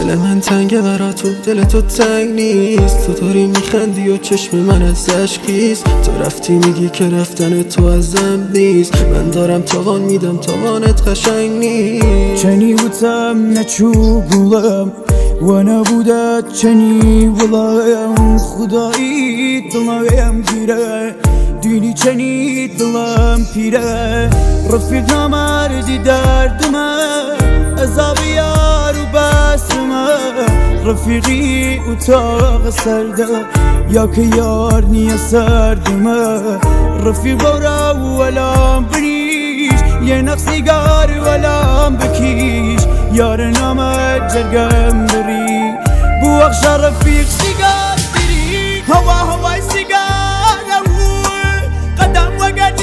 دل من تنگه برا تو، دل تو تنگ نیست. تو داری میخندی و چشم من از اشکیست. تو رفتی میگی که رفتن تو ازم نیست. من دارم تاوان میدم تاوانت قشنگ نیست. چنی وتم نچو گولم و نبودت چنی ولایم. خدایی دلم گیره دینی چنی دلم پیره. رفیق نمردی دردمه عذاب یار و بسمه. رفیقی اتاق سرده یا که یار نیه سردمه. رفیق بورا ولام بریش یه نقصیگار ولام بکیش. یار نامه جرگم بری بو اخشا رفیق سیگار بری. هوای سیگار قدم وقت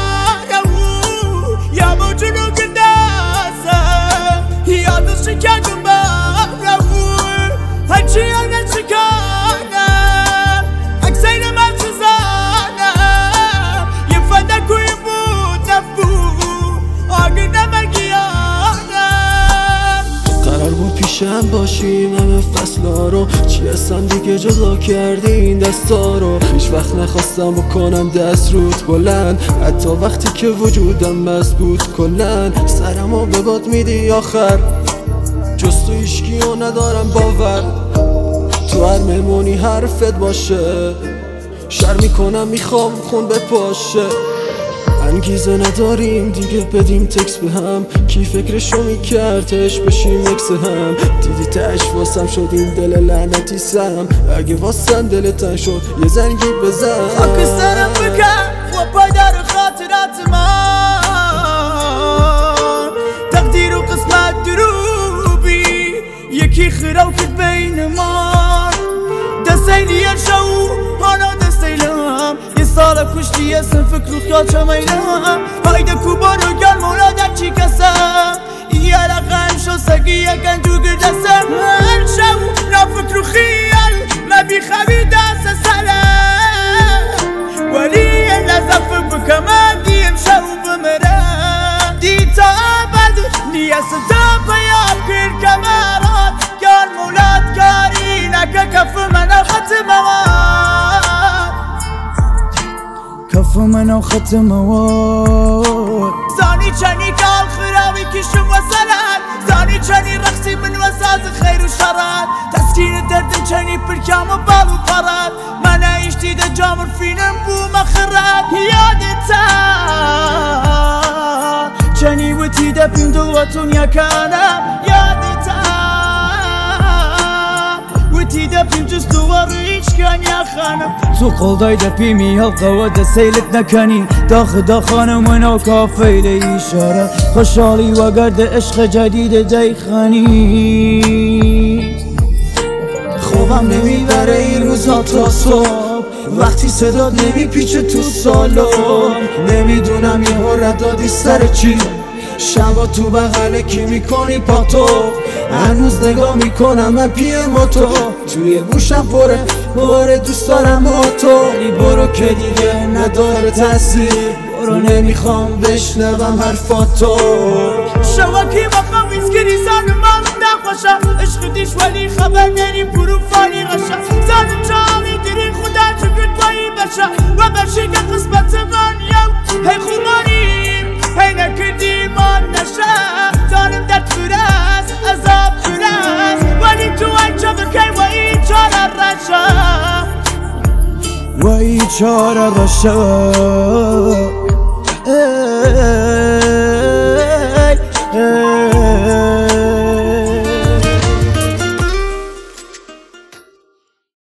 یا موجودو کرداسم یا دو شکاکم بارور هرچی اگر شکانم اکسین من سزانم یه فدکوی بود نفو آگر نمرگیانم. قرار بود پیشم باشیم همه فصلا رو، چی هستم دیگه جدا کردی این دستا رو. هیچ وقت نخواستم بکنم دست رود بلند، حتی وقتی که وجودم مست بود کلن. سرمو به باد میدی آخر جز تو هیچکیو ندارم باور. تو هر مهمونی حرفت باشه شر میکنم میخوام خون بپاشه. انگیزه نداریم دیگه بدیم تکس به هم، کی فکرشو میکردش بشیم اکس هم. دیدی تش واسم شد این دل لعنتی سم، اگه واسم دل تن شد یه زنگی بزن. خاک سرم بکن و پایدار خاطرات من. تقدیر و قسمت دروبی یکی خراو کد بین ما. دستیلی شو هانا دستیلم یه سال کشتی اسم فکر و خیال چمیلم. هایده کوبارو گل مولا در چی کسم یه رقم شو سگی یکن جو گردسم. هر شو نفکر و خیال مبی خبی دست سرم ولی لذف بکمم دیم شو بمرم. دیتا بد نیست تا پیام کر کمرات گل مولاد کاری نکه کف من ختموات. کف من ختموات. زانی چنی کال خراوی کشم وصلت. زانی چنی رقصی من وساز خیر و شرات. تسکین دردم چنی پرکام و بالو پرات. من ایشتی ده جامر فینم بو مخرات. یادتا چنی وتی ده پیم دلواتون یکانم. یادتا وتی ده پیم جست دوار ایچ کن یخانم. تو قلدای ده پیمی حلقه و ده سیلت نکنی. دا خانم و نو کافه ده ایشاره. خوشحالی و گرد عشق جدید دیخانی. خوابم نمیبره این روزا تا صبح وقتی صدا نمیپیچه تو سالم. نمیدونم یه حرت دادی سر چی. شبا تو بغل کی میکنی پاتو. هنوز نگاه میکنم من پیم تو. توی گوشم پره دوست دارم با تو. برو که دیگه نداره تاثیر. برو نمیخوام بشنوم حرفاتو. شواکی وقا ویسکری زنم من نخوشم. عشق دیش ولی خبر نری پروفانی غشم. زنم چاقی دیری خدا چکرد بایی بشم و برشی که قسمت غانیم. هی خورمانیم هی نکردی من نشم. زنم در فرست عذاب فرست ولی تو این چبکی و این چاره رشم. و این چاره رشم.